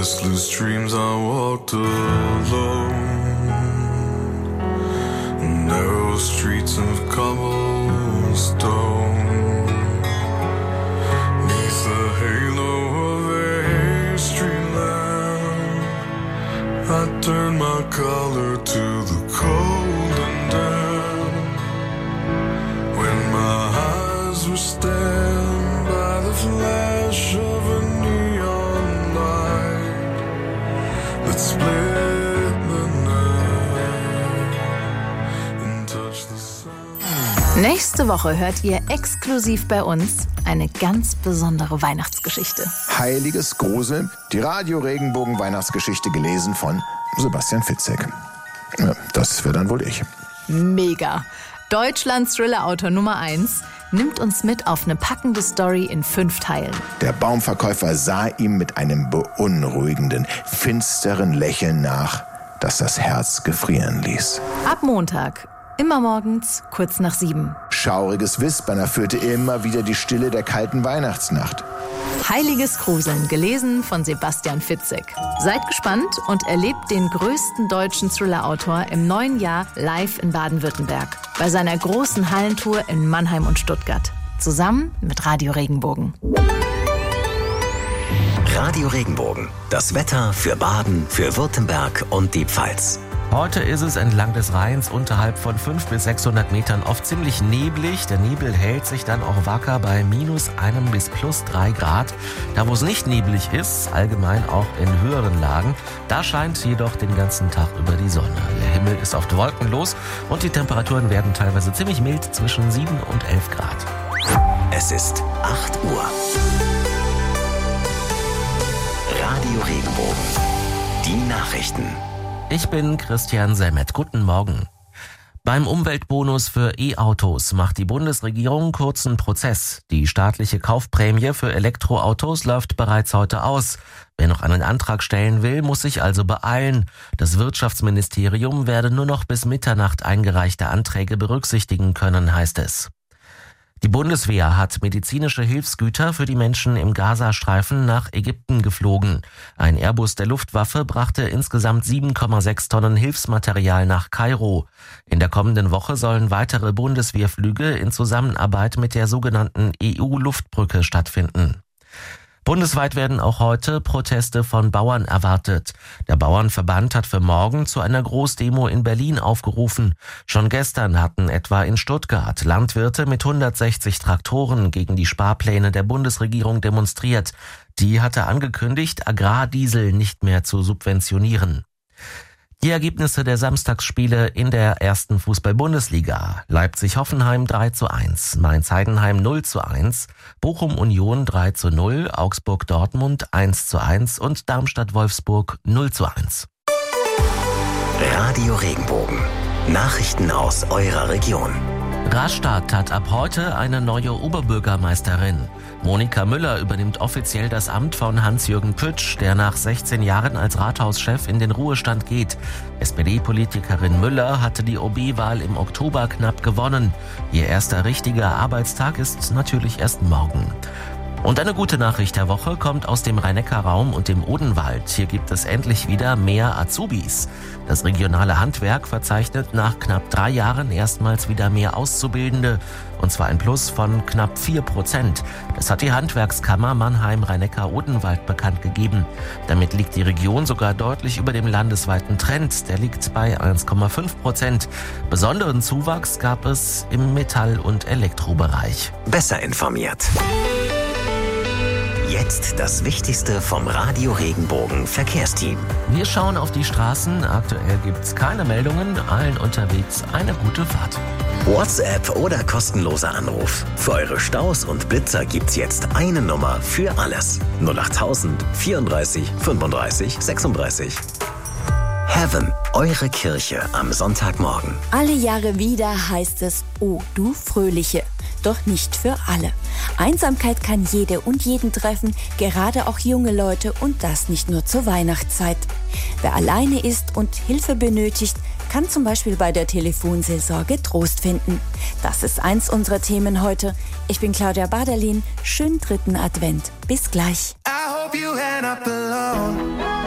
restless dreams I walked alone. Narrow streets of cobblestone. Neath the halo of a street lamp, I turned my collar to the cold and damp. When my eyes were stabbed by the flash of a neon light that split the night and touched the sun. Nächste Woche hört ihr exklusiv bei uns eine ganz besondere Weihnachtsgeschichte. Heiliges Grusel, die Radio Regenbogen Weihnachtsgeschichte gelesen von Sebastian Fitzek. Ja, das wäre dann wohl ich. Mega! Deutschlands Thriller-Autor Nummer 1 nimmt uns mit auf eine packende Story in 5 Teilen. Der Baumverkäufer sah ihm mit einem beunruhigenden, finsteren Lächeln nach, das das Herz gefrieren ließ. Ab Montag, immer morgens, kurz nach 7. Schauriges Wispern erfüllte immer wieder die Stille der kalten Weihnachtsnacht. Heiliges Gruseln, gelesen von Sebastian Fitzek. Seid gespannt und erlebt den größten deutschen Thriller-Autor im neuen Jahr live in Baden-Württemberg bei seiner großen Hallentour in Mannheim und Stuttgart. Zusammen mit Radio Regenbogen. Radio Regenbogen. Das Wetter für Baden, für Württemberg und die Pfalz. Heute ist es entlang des Rheins unterhalb von 500 bis 600 Metern oft ziemlich neblig. Der Nebel hält sich dann auch wacker bei -1 bis +3 Grad. Da, wo es nicht neblig ist, allgemein auch in höheren Lagen, da scheint jedoch den ganzen Tag über die Sonne. Der Himmel ist oft wolkenlos und die Temperaturen werden teilweise ziemlich mild, zwischen 7 und 11 Grad. Es ist 8 Uhr. Radio Regenbogen. Die Nachrichten. Ich bin Christian Semmet. Guten Morgen. Beim Umweltbonus für E-Autos macht die Bundesregierung kurzen Prozess. Die staatliche Kaufprämie für Elektroautos läuft bereits heute aus. Wer noch einen Antrag stellen will, muss sich also beeilen. Das Wirtschaftsministerium werde nur noch bis Mitternacht eingereichte Anträge berücksichtigen können, heißt es. Die Bundeswehr hat medizinische Hilfsgüter für die Menschen im Gazastreifen nach Ägypten geflogen. Ein Airbus der Luftwaffe brachte insgesamt 7,6 Tonnen Hilfsmaterial nach Kairo. In der kommenden Woche sollen weitere Bundeswehrflüge in Zusammenarbeit mit der sogenannten EU-Luftbrücke stattfinden. Bundesweit werden auch heute Proteste von Bauern erwartet. Der Bauernverband hat für morgen zu einer Großdemo in Berlin aufgerufen. Schon gestern hatten etwa in Stuttgart Landwirte mit 160 Traktoren gegen die Sparpläne der Bundesregierung demonstriert. Die hatte angekündigt, Agrardiesel nicht mehr zu subventionieren. Die Ergebnisse der Samstagsspiele in der ersten Fußball-Bundesliga. Leipzig-Hoffenheim 3:1, Mainz-Heidenheim 0:1, Bochum-Union 3:0, Augsburg-Dortmund 1:1 und Darmstadt-Wolfsburg 0:1. Radio Regenbogen. Nachrichten aus eurer Region. Rastatt hat ab heute eine neue Oberbürgermeisterin. Monika Müller übernimmt offiziell das Amt von Hans-Jürgen Pütsch, der nach 16 Jahren als Rathauschef in den Ruhestand geht. SPD-Politikerin Müller hatte die OB-Wahl im Oktober knapp gewonnen. Ihr erster richtiger Arbeitstag ist natürlich erst morgen. Und eine gute Nachricht der Woche kommt aus dem Rhein-Neckar-Raum und dem Odenwald. Hier gibt es endlich wieder mehr Azubis. Das regionale Handwerk verzeichnet nach knapp 3 Jahren erstmals wieder mehr Auszubildende. Und zwar ein Plus von knapp 4%. Das hat die Handwerkskammer Mannheim-Rhein-Neckar-Odenwald bekannt gegeben. Damit liegt die Region sogar deutlich über dem landesweiten Trend. Der liegt bei 1,5%. Besonderen Zuwachs gab es im Metall- und Elektrobereich. Besser informiert. Jetzt das Wichtigste vom Radio Regenbogen Verkehrsteam. Wir schauen auf die Straßen. Aktuell gibt's keine Meldungen. Allen unterwegs eine gute Fahrt. WhatsApp oder kostenloser Anruf. Für eure Staus und Blitzer gibt's jetzt eine Nummer für alles. 08000 34 35 36. Heaven, eure Kirche am Sonntagmorgen. Alle Jahre wieder heißt es, oh du Fröhliche. Doch nicht für alle. Einsamkeit kann jede und jeden treffen, gerade auch junge Leute und das nicht nur zur Weihnachtszeit. Wer alleine ist und Hilfe benötigt, kann zum Beispiel bei der Telefonseelsorge Trost finden. Das ist eins unserer Themen heute. Ich bin Claudia Baderlin. Schönen 3. Advent. Bis gleich. I hope you end up alone.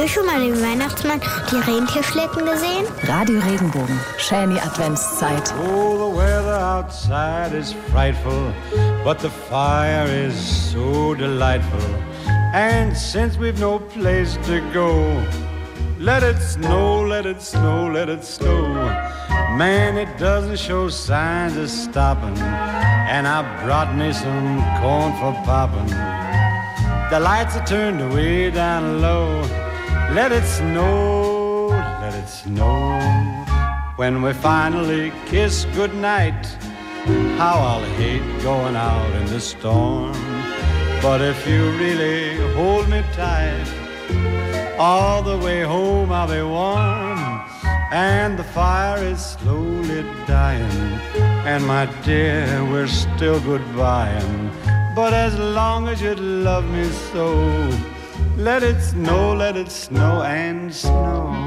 ihr schon mal den Weihnachtsmann die Rentierschleppen gesehen? Radio Regenbogen, Schäni Adventszeit. Oh, the weather outside is frightful, but the fire is so delightful. And since we've no place to go, let it snow, let it snow, let it snow. Man, it doesn't show signs of stopping, and I brought me some corn for popping. The lights are turned way down low. Let it snow, let it snow. When we finally kiss goodnight, how I'll hate going out in the storm. But if you really hold me tight, all the way home I'll be warm. And the fire is slowly dying, and my dear, we're still goodbying. But as long as you love me so, let it snow and snow.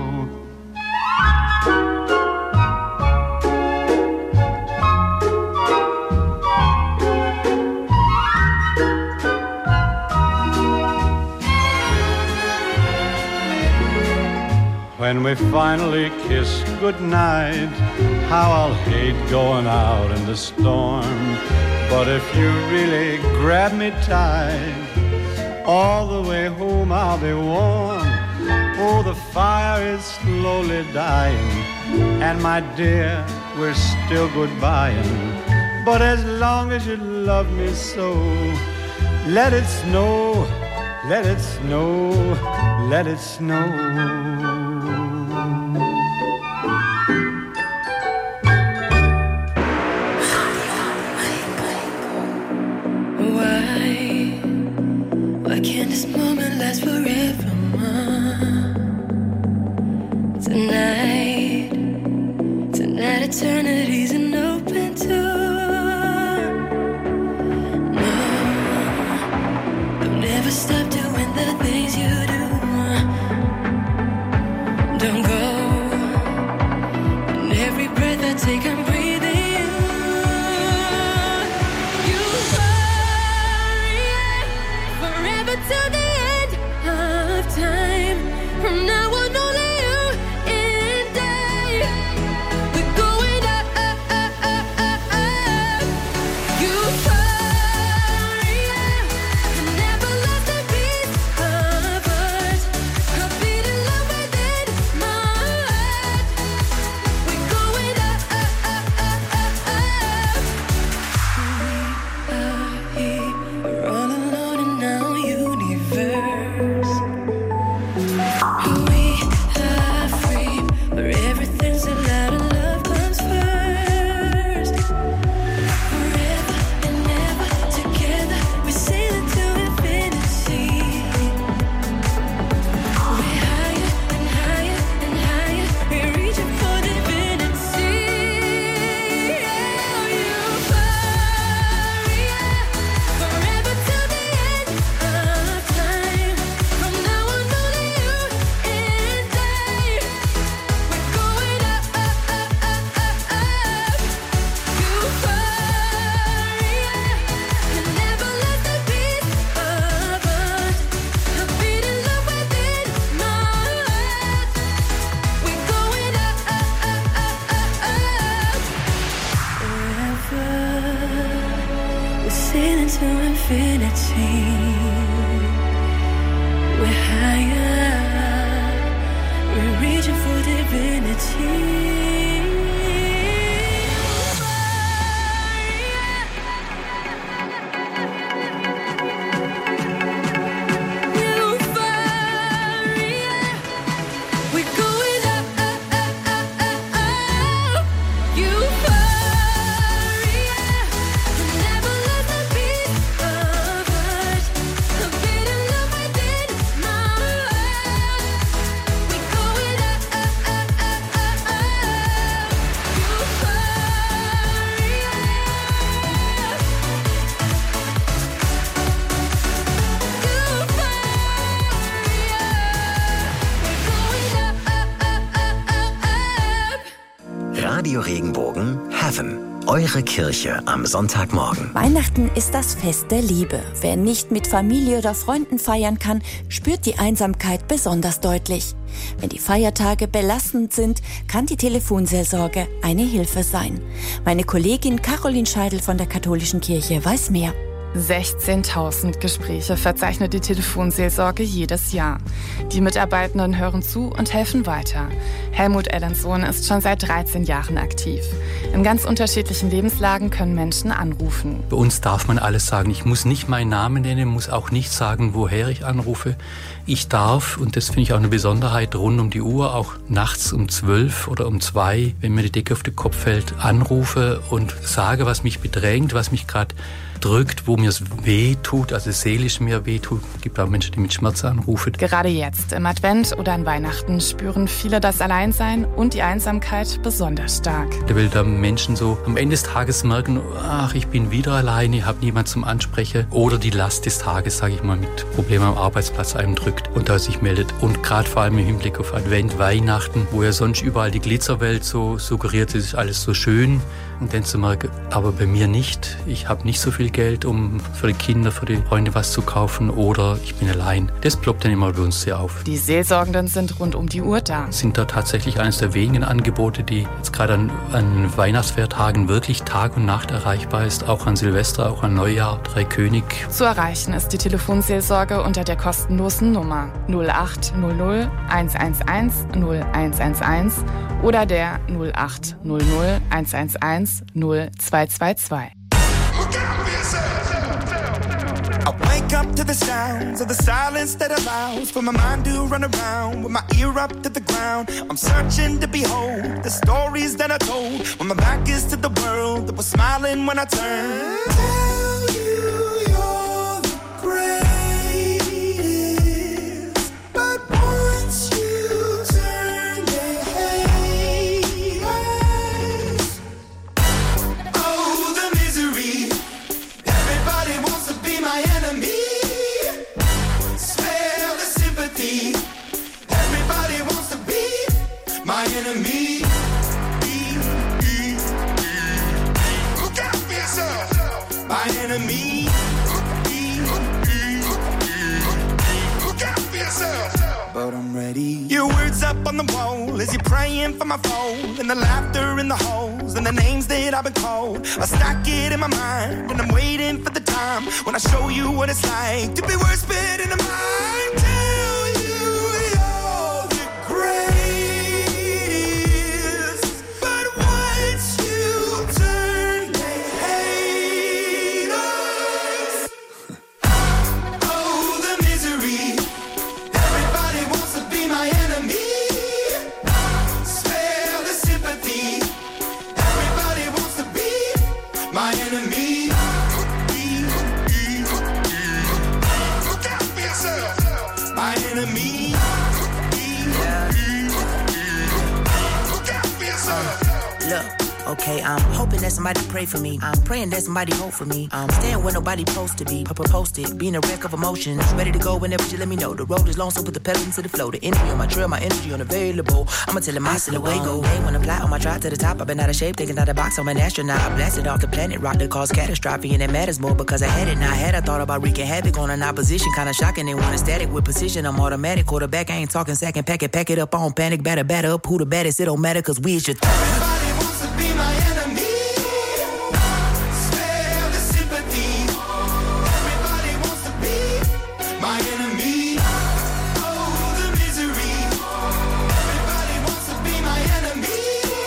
When we finally kiss goodnight, how I'll hate going out in the storm. But if you really grab me tight, all the way home I'll be warm. Oh, the fire is slowly dying, and my dear, we're still goodbying. But as long as you love me so, let it snow, let it snow, let it snow. Why can't this moment last forever? Tonight eternity's an open door. No, don't ever stop doing the things you do. Don't go, and every breath I take I'm breathing you. Till the end of time. From now on, only you and I. We're going up, up, up, up, up, up. Euphoria, can never lost a piece of us. A beat in love within my heart. We're going up, up, up, up, up, up. We are here, we're all alone and now you. We are free, where everything's allowed and love comes first. Forever and ever together, we're sailing to infinity. We're higher and higher and higher, we're reaching for divinity. Euphoria, forever till the end of time. From now on, only you and I. We're going up, up, up, up, up, up. Euphoria, can never let the beat of us. A beat in love within my heart. We're going up, up, up, up, up, up. Forever, we're sailing to infinity. We're higher, we're reaching for divinity. Euphoria, we're going up, up, up, up, up, up. Euphoria, can never let the beat of us. A beat in love within my heart. We're going up, up, up, up, up, up. Euphoria. Radio Regenbogen Heaven. Eure Kirche am Sonntagmorgen. Weihnachten ist das Fest der Liebe. Wer nicht mit Familie oder Freunden feiern kann, spürt die Einsamkeit besonders deutlich. Wenn die Feiertage belastend sind, kann die Telefonseelsorge eine Hilfe sein. Meine Kollegin Caroline Scheidel von der Katholischen Kirche weiß mehr. 16.000 Gespräche verzeichnet die Telefonseelsorge jedes Jahr. Die Mitarbeitenden hören zu und helfen weiter. Helmut Ellensohn ist schon seit 13 Jahren aktiv. In ganz unterschiedlichen Lebenslagen können Menschen anrufen. Bei uns darf man alles sagen. Ich muss nicht meinen Namen nennen, muss auch nicht sagen, woher ich anrufe. Ich darf, und das finde ich auch eine Besonderheit, rund um die Uhr, auch nachts um 12 oder um 2, wenn mir die Decke auf den Kopf fällt, anrufe und sage, was mich bedrängt, was mich gerade drückt, wo mir es weh tut, also seelisch mir weh tut. Es gibt auch Menschen, die mit Schmerz anrufen. Gerade jetzt, im Advent oder an Weihnachten, spüren viele das Alleinsein und die Einsamkeit besonders stark. Weil da Menschen so am Ende des Tages merken, ach, ich bin wieder alleine, ich habe niemanden zum Ansprechen. Oder die Last des Tages, sage ich mal, mit Problemen am Arbeitsplatz einem drückt und da sich meldet. Und gerade vor allem im Hinblick auf Advent, Weihnachten, wo ja sonst überall die Glitzerwelt so suggeriert, es ist alles so schön. Und dann zu merken, aber bei mir nicht. Ich habe nicht so viel Geld, um für die Kinder, für die Freunde was zu kaufen, oder ich bin allein. Das ploppt dann immer bei uns sehr auf. Die Seelsorgenden sind rund um die Uhr da. Sind da tatsächlich eines der wenigen Angebote, die jetzt gerade an Weihnachtsfeiertagen wirklich Tag und Nacht erreichbar ist, auch an Silvester, auch an Neujahr, Dreikönig. Zu erreichen ist die Telefonseelsorge unter der kostenlosen Nummer 0800 111 0111 oder der 0800 111 0222. I wake up to the sounds of the silence that allows for my mind to run around with my ear up to the ground. I'm searching to behold the stories that I told when my back is to the world that was smiling when I turned. Tell you you're the greatest, but once you turn they hate us. Oh, the misery. Everybody wants to be my enemy. Smell the sympathy. Everybody wants to be my enemy. Look out for yourself. My enemy. Look out for yourself. But I'm ready. Your words up on the wall as you're praying for my phone, and the laughter in the halls and the names that I've been called. I stack it in my mind and I'm waiting for the time when I show you what it's like to be worse fit in the mind. Tell you you're the greatest, but once you turn they hate us. Oh, the misery. Everybody wants to be my enemy. Spare the sympathy. Everybody wants to be my enemy. Look out for yourself. My enemy. Look out for yourself. Look, okay, I'm hoping that somebody pray for me. I'm praying that somebody hope for me. I'm staying where nobody supposed to be. Posted, being a wreck of emotions. Ready to go whenever you let me know. The road is long, so put the pedal into the flow. The energy on my trail, my energy unavailable. I'ma tell him my silhouette go. Hey, when I fly on my drive to the top, I've been out of shape, thinking out of the box. I'm an astronaut. I blasted off the planet, rock that caused catastrophe, and it matters more because I had it. Now I had I thought about wreaking havoc on an opposition, kinda shocking. They want a static with precision. I'm automatic, quarterback. I ain't talking second, pack it up on panic, batter up. Who the baddest? It don't matter, cause we is your Everybody wants to be my enemy. Spare the sympathy. Everybody wants to be my enemy. Oh, the misery. Everybody wants to be my enemy.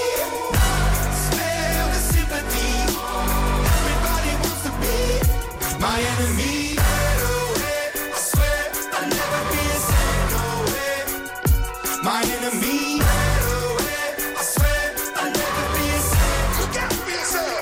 Spare the sympathy. Everybody wants to be my enemy. I swear I'll never be the same. No way. My enemy. I swear I'll never be the same. Look out for yourself.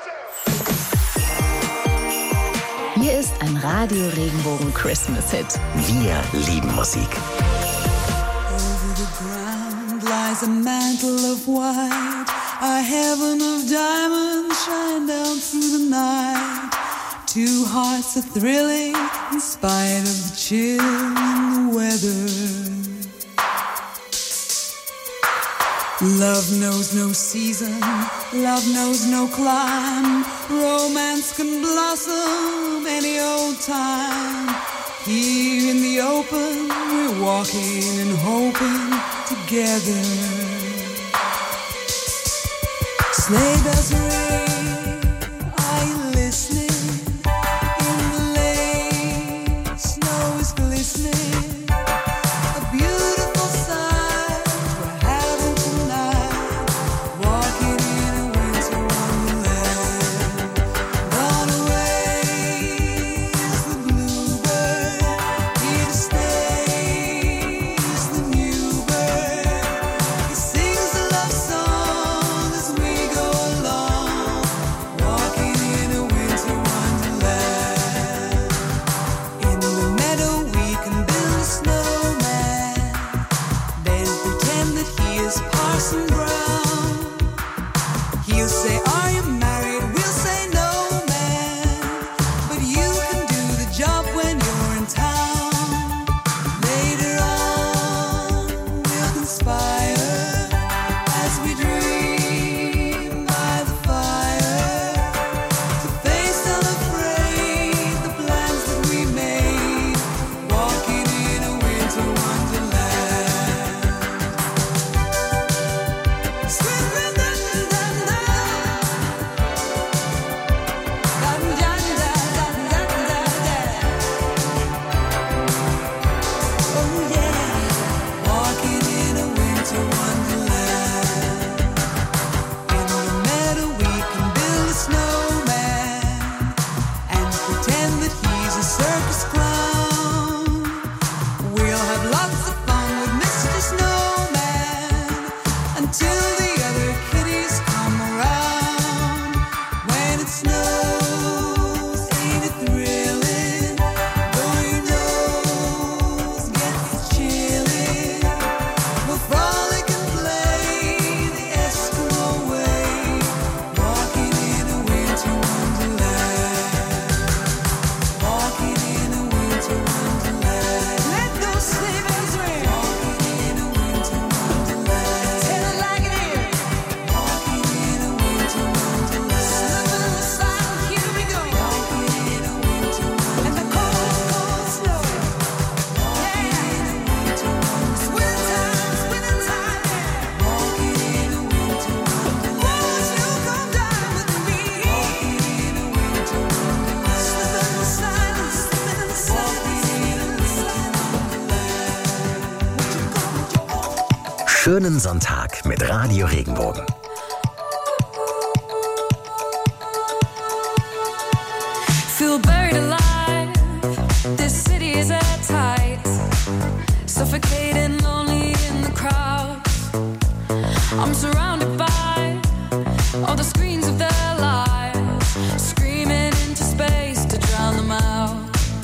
Hier ist ein Radio Regenbogen Christmas Hit. Wir lieben Musik. Over the ground lies a mantle of white, a heaven of diamonds shine down through the night. Two hearts are thrilling in spite of the chill in the weather. Love knows no season, love knows no clime. Romance can blossom any old time. Here in the open, we're walking and hoping together. Sleigh bells ring, are you listening? In the lane, snow is glistening. A beautiful sight we're having tonight. Walking in a winter wonderland. Gone away is the bluebird. Here to stay is the new bird. He sings a love song as we go along. Walking in a winter wonderland. In the meadow we can build a snowman. Then pretend that he is Parson Brown. He'll say, are you married? We'll say, no, man. But you can do the job when you're in town. Later on, we'll conspire as we dream by the fire to face unafraid the plans that we made. Walking in a winter wonderland. Oh yeah, walking in a winter wonderland. In the meadow we can build a snowman and pretend that he's a circus clown. We'll have lots of fun with Mr. Snowman until the other kitties come around. When it snows, ain't it thrilling? Though your nose gets chilly, we'll frolic and play the Eskimo way. Walking in a winter wonderland. Walking in a winter wonderland. Let those sleigh bells ring. Walking in a winter wonderland. Tell it like it is. Walking in a winter wonderland. Slipping in the sun, here we go. Walking in a winter wonderland. And the cold, cold snow. Walking in a winter wonderland. Winter time, yeah. Walking in a winter wonderland. Won't you come down with me? Walking in a winter wonderland. Slipping in the sun, slipping in the sun. Walking in a winter wonderland. Schönen Sonntag mit Radio Regenbogen. Feel buried alive. This city is airtight. Suffocating, lonely in the crowd. I'm surrounded by all the screens of their lives, screaming into space to drown them out.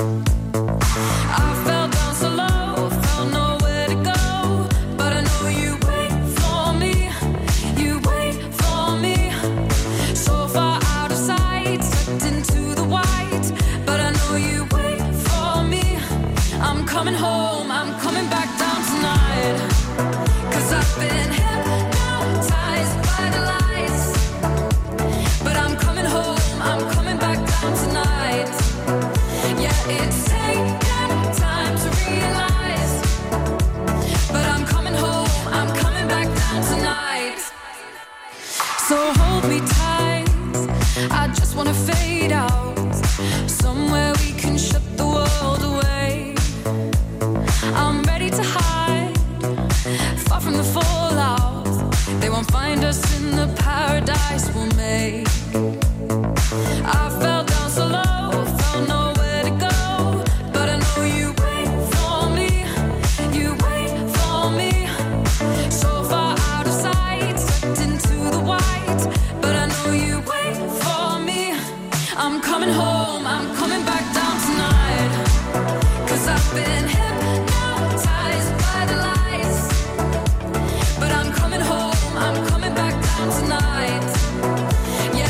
I fell down so low, felt nowhere to go, but I know you wait for me. You wait for me. So far out of sight, sucked into the white, but I know you wait for me. I'm coming home, I'm coming back down tonight. 'Cause I've been hypnotized by the lights. But I'm coming home, I'm coming back down tonight. Yeah, it's taken time to realize. But I'm coming home, I'm coming back down tonight. So hold me tight, I just wanna fade out. Somewhere we can shut the world away. I'm ready to hide, far from the fallout. They won't find us in the paradise we'll make. I fell down so low, felt nowhere to go, but I know you wait for me. You wait for me. So far out of sight, sucked into the white, but I know you wait for me. I'm coming home, I'm coming back down tonight. 'Cause I've been hypnotized by the lights. But I'm coming home, I'm coming back down tonight. Yeah,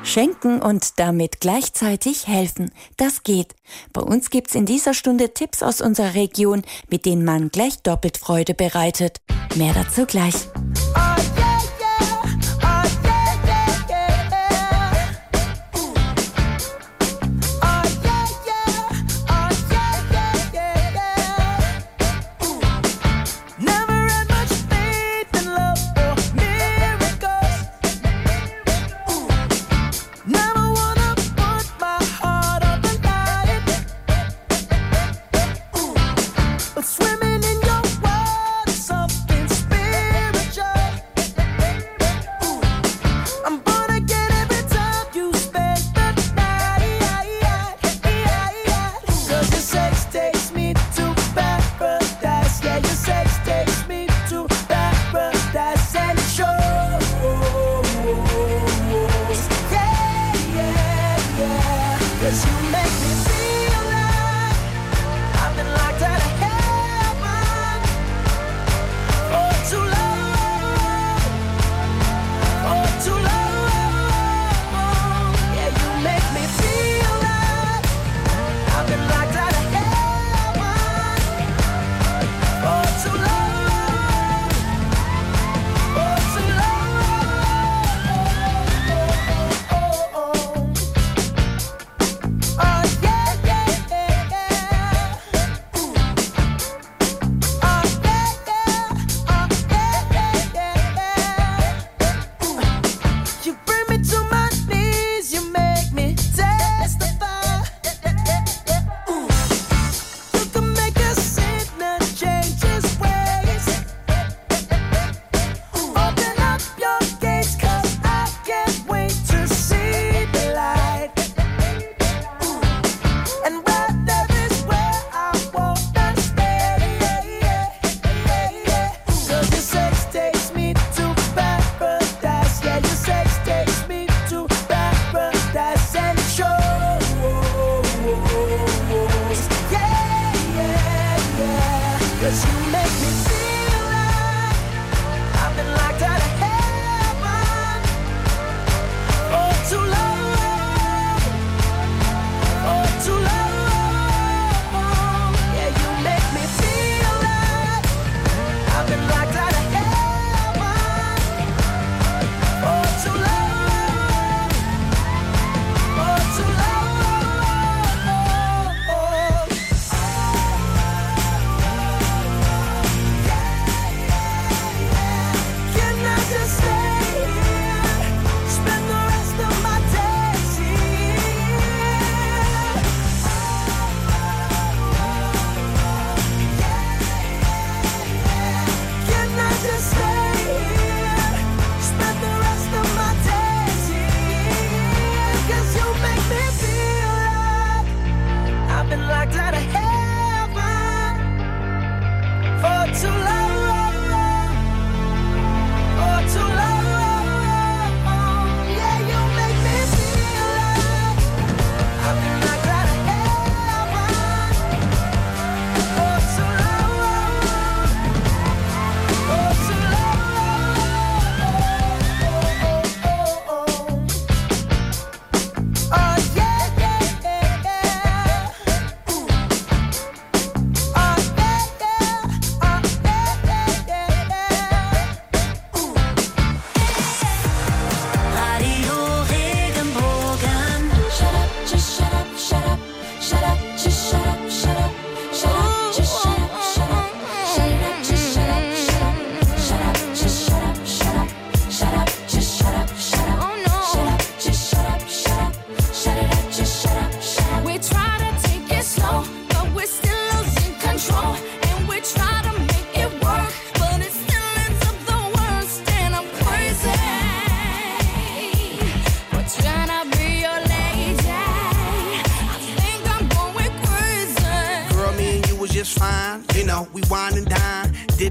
Schenken und damit gleichzeitig helfen, das geht. Bei uns gibt's in dieser Stunde Tipps aus unserer Region, mit denen man gleich doppelt Freude bereitet. Mehr dazu gleich. Swimming in your world, something spiritual.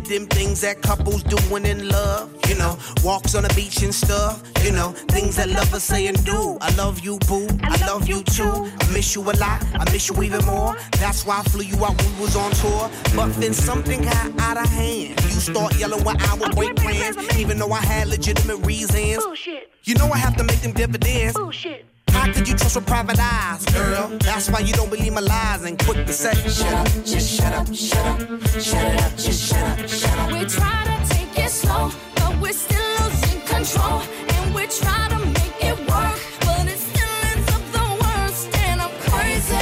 them things that couples doing in love. You know, walks on the beach and stuff. You know, things that lovers say and do. I love you, boo. I love you too. I miss you a lot. I miss you even more. That's why I flew you out when we was on tour. But then something got out of hand. You start yelling when I would break plans, even though I had legitimate reasons. Bullshit. You know I have to make them dividends. Bullshit. How could you trust with private eyes, girl? That's why you don't believe my lies and quick to say, shut up, just shut up, shut up, shut it up, just shut up, shut up. We try to take it slow, but we're still losing control. And we try to make it work, but it still ends up the worst. And I'm crazy.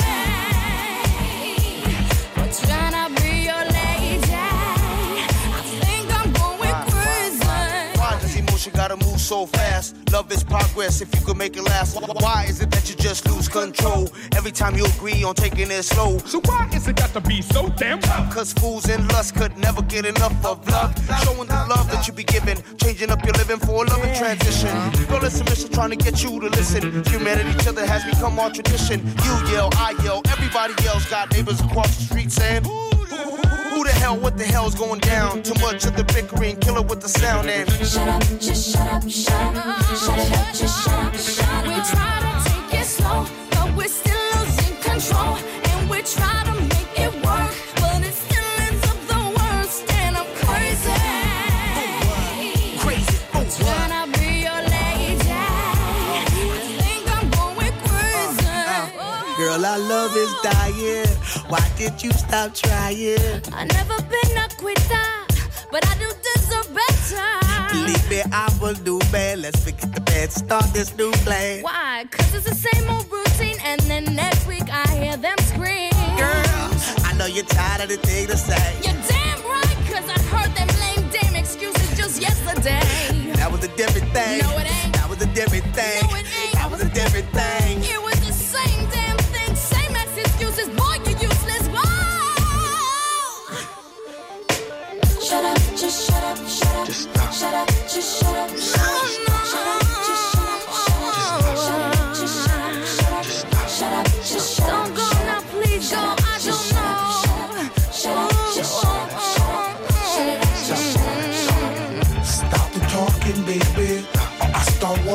We're trying to be your lady. I think I'm going crazy. Why does emotion gotta move so fast? Love is progress if you could make it last. Why is it that you just lose control every time you agree on taking it slow? So why is it got to be so damn tough? Cause fools in lust could never get enough of love. Showing the love that you be giving, changing up your living for a loving transition. Girl, it's a mission trying to get you to listen. Humanity, each other has become our tradition. You yell, I yell, everybody else got neighbors across the street saying, who the hell, what the hell's going down? Too much of the bickering, kill it with the sound and shut up, just shut up, shut up, shut it up, just shut up, shut up. We try to take it slow, but we're still losing control. And we try to make it work, but it still ends up the worst. And I'm crazy. Crazy. Trying to be your lady. I think I'm going crazy. Girl, our love is dying. Why did you stop trying? I never been a quitter, but I do deserve better. Believe me, I will do bad. Let's forget the bad, start this new plan. Why? Cause it's the same old routine, and then next week I hear them scream. Girl, I know you're tired of the thing to say. You're damn right, cause I heard them lame dame excuses just yesterday. That was a different thing. No, it ain't. That was a different thing. No, it ain't. That was a different thing. It was the same damn thing, same as excuses. Boy, you useless. Whoa! Shut up, just shut up, shut up. Just stop. Shut up, just shut up, shut up.